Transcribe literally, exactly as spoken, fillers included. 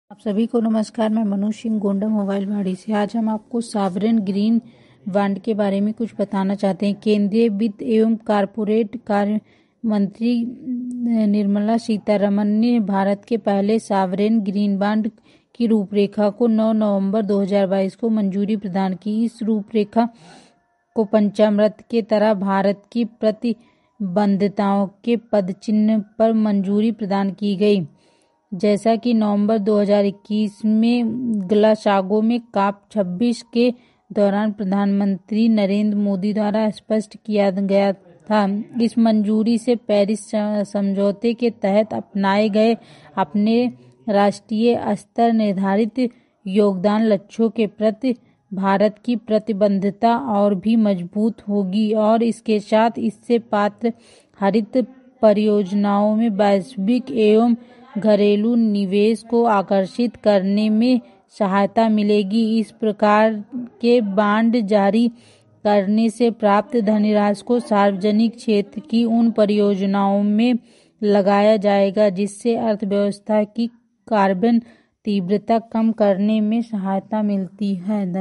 आप सभी को नमस्कार। मैं मनोज सिंह गोंडा मोबाइल वाड़ी से। आज हम आपको सॉवरेन ग्रीन बॉन्ड के बारे में कुछ बताना चाहते हैं। केंद्रीय वित्त एवं कॉरपोरेट कार्य मंत्री निर्मला सीतारमण ने भारत के पहले सॉवरेन ग्रीन बॉन्ड की रूपरेखा को नौ नवंबर दो हज़ार बाईस को मंजूरी प्रदान की। इस रूपरेखा को पंचामृत के तरह भारत की प्रतिबद्धताओं के पदचिह्न पर मंजूरी प्रदान की गई। जैसा कि नवंबर दो हज़ार इक्कीस में ग्लासगो में कॉप छब्बीस के दौरान प्रधानमंत्री नरेंद्र मोदी द्वारा स्पष्ट किया गया था, इस मंजूरी से पेरिस समझौते के तहत अपनाए गए अपने राष्ट्रीय स्तर निर्धारित योगदान लक्ष्यों के प्रति भारत की प्रतिबद्धता और भी मजबूत होगी और इसके साथ इससे पात्र हरित परियोजनाओं में वैश्विक एवं घरेलू निवेश को आकर्षित करने में सहायता मिलेगी। इस प्रकार के बॉन्ड जारी करने से प्राप्त धनराशि को सार्वजनिक क्षेत्र की उन परियोजनाओं में लगाया जाएगा जिससे अर्थव्यवस्था की कार्बन तीव्रता कम करने में सहायता मिलती है।